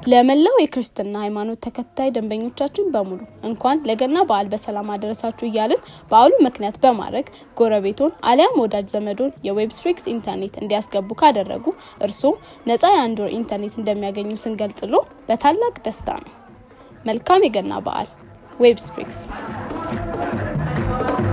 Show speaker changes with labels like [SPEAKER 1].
[SPEAKER 1] ለመላው የክርስትና ሃይማኖት ተከታይ ደንበኞቻችን በሙሉ እንኳን ለገና በዓል በሰላም አደረሳችሁ እያልን በዓሉ ምክንያት በማድረግ ጎረቤቶን አሊያም ወዳጅ ዘመዶን የዌብስትሪክስ ኢንተርኔት እንዲያስገቡ ካደረጉ እርሶ ነፃ የአንድ ወር ኢንተርኔት እንደሚያገኙ ስንገልጽሎ በታላቅ ደስታ ነው። መልካም የገና በዓል። ዌብስትሪክስ